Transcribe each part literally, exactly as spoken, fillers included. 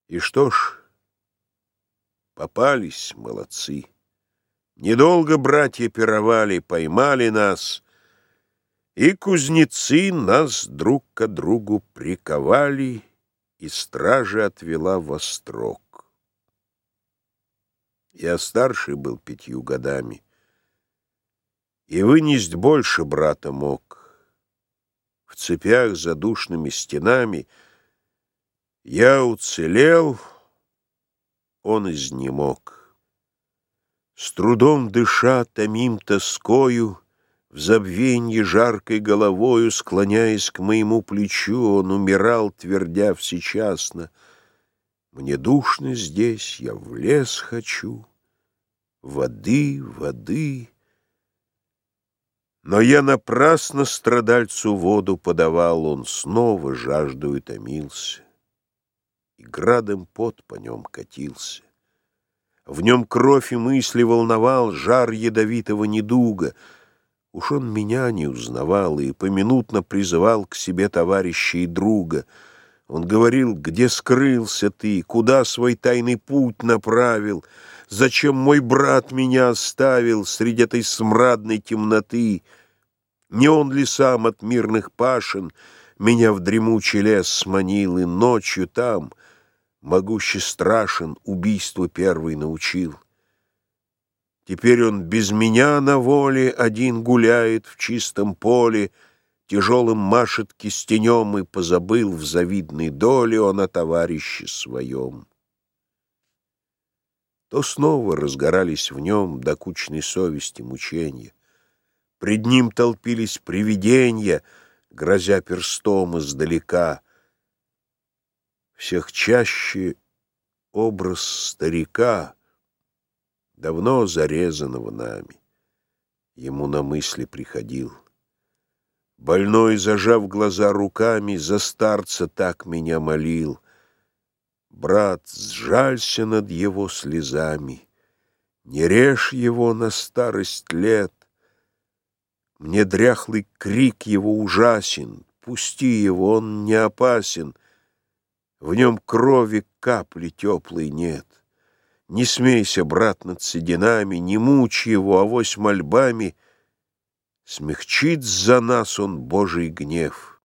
И что ж, попались молодцы. Недолго братья пировали, поймали нас, и кузнецы нас друг к другу приковали, и стража отвела во строк. Я старший был пятью годами, и вынесть больше брата мог. В цепях за душными стенами я уцелел, он изнемог. С трудом дыша, томим тоскою, в забвенье жаркой головою, склоняясь к моему плечу, он умирал, твердя всечасно: мне душно здесь, я в лес хочу, воды, воды. Но я напрасно страдальцу воду подавал, он снова жаждою томился, и градом пот по нем катился. В нем кровь и мысли волновал жар ядовитого недуга. Уж он меня не узнавал и поминутно призывал к себе товарища и друга. Он говорил: где скрылся ты, куда свой тайный путь направил, зачем мой брат меня оставил среди этой смрадной темноты? Не он ли сам от мирных пашен меня в дремучий лес сманил, и ночью там, могуще страшен, убийству первый научил? Теперь он без меня на воле один гуляет в чистом поле, тяжелым машет кистенем, и позабыл в завидной доле он о товарище своем. То снова разгорались в нем докучной совести мученья. Пред ним толпились привиденья, грозя перстом издалека. Всех чаще образ старика, давно зарезанного нами, ему на мысли приходил. Больной, зажав глаза руками, за старца так меня молил: брат, сжалься над его слезами, не режь его на старость лет. Мне дряхлый крик его ужасен, пусти его, он не опасен, в нем крови капли теплой нет. Не смейся, брат, над сединами, не мучь его, авось мольбами смягчит за нас он Божий гнев.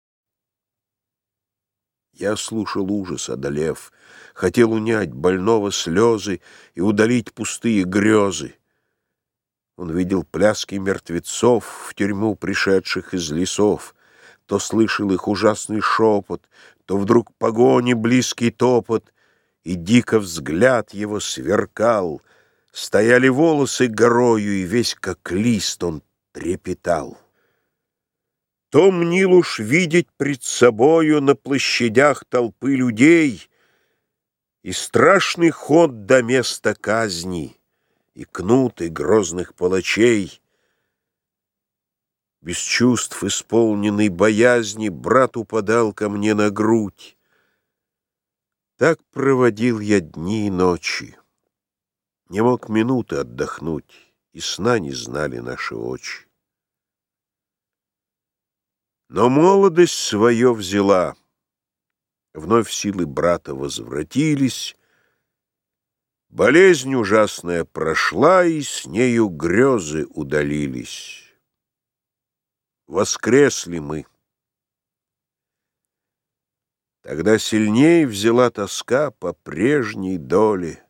Я слушал ужас, одолев, хотел унять больного слезы и удалить пустые грезы. Он видел пляски мертвецов, в тюрьму пришедших из лесов, то слышал их ужасный шепот, то вдруг погони близкий топот, и дико взгляд его сверкал. Стояли волосы горою, и весь как лист он трепетал. То мнил уж видеть пред собою на площадях толпы людей и страшный ход до места казни, и кнут, и грозных палачей. Без чувств, исполненный боязни, брат упадал ко мне на грудь. Так проводил я дни и ночи, не мог минуты отдохнуть, и сна не знали наши очи. Но молодость свое взяла, вновь силы брата возвратились, болезнь ужасная прошла, и с нею грезы удалились. Воскресли мы. Тогда сильней взяла тоска по прежней доле.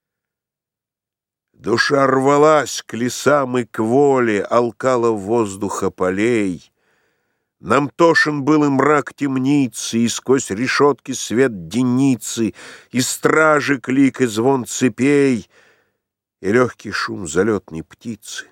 Душа рвалась к лесам и к воле, алкала воздуха полей. Нам тошен был и мрак темницы, и сквозь решетки свет денницы, и стражи клик и звон цепей, и легкий шум залетной птицы.